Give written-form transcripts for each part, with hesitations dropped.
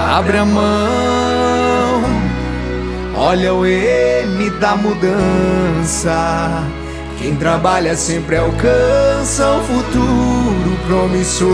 Abre a mão, olha o M da mudança. Quem trabalha sempre alcança um futuro promissor.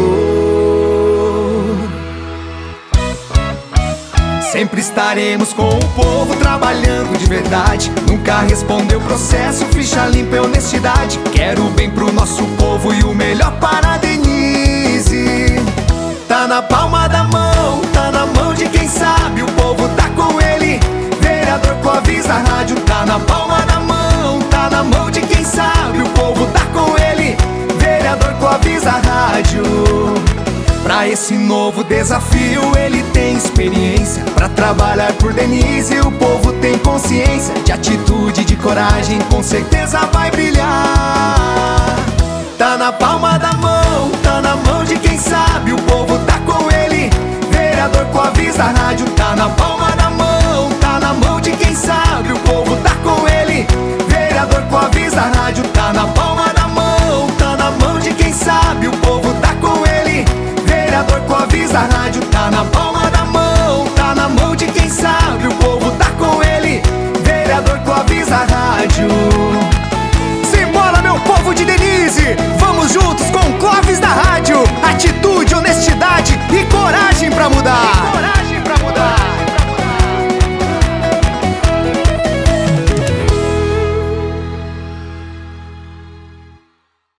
Sempre estaremos com o povo trabalhando de verdade. Nunca respondeu processo, ficha limpa e honestidade. Quero o bem pro nosso povo e o melhor para a Denise. Tá na palma da mão, tá na mão de quem sabe. O povo tá com ele, vereador Clóvis da rádio. Tá na palma da mão, tá na mão de quem sabe. O povo tá com ele, vereador Clóvis da rádio. Pra esse novo desafio ele tem experiência. Pra trabalhar por Denise o povo tem consciência. De atitude, de coragem, com certeza vai brilhar. Tá na palma da mão, tá na mão de quem sabe. O povo tá com ele, vereador Clóvis da rádio. Tá na palma da mão, tá na mão de quem sabe. O povo tá com ele, vereador Clóvis da rádio. Tá na